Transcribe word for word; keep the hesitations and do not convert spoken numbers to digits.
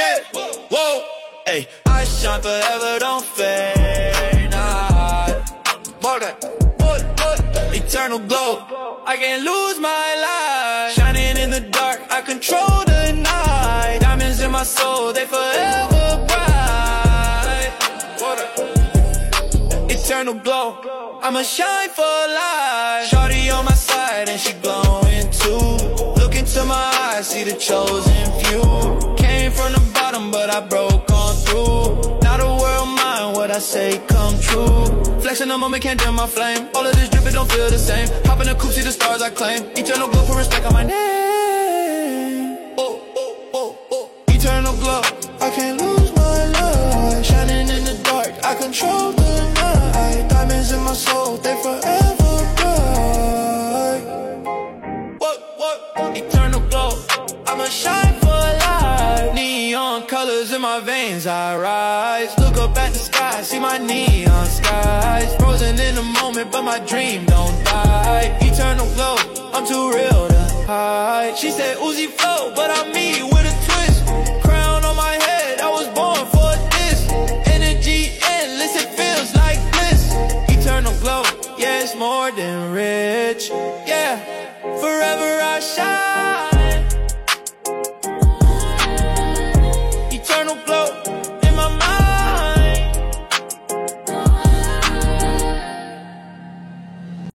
Yeah, whoa, hey. I shine forever, don't fade, nah. More than, what, what? Eternal glow, I can't lose my life. Shining in the dark, I control the night. Diamonds in my soul, they forever bright. Water. Eternal glow, I'ma shine for life. Shawty on my side and she glowing too. Look into my eyes, see the chosen few. Came from the bottom, but I broke on through. Now the world mine, what I say come true. Flexing the moment, can't dim my flame. All of this dripping don't feel the same. Hop in the coupe, see the stars I claim. Eternal glow for respect on my name. Oh, oh, oh, oh. Eternal glow, I can't lose my life. Shining in the dark, I control the night. Diamonds in my soul, they forever bright. What, what, eternal glow, I'ma shine for life. Neon colors in my veins, I rise. Look up at the sky, see my neon skies. Frozen in the moment, but my dream don't die. Eternal glow, I'm too real to hide. She said Uzi flow, but I'm me with a twist. Crown on my head, I was born for this. Energy endless, it feels like bliss. Eternal glow, yeah, it's more than rich, yeah.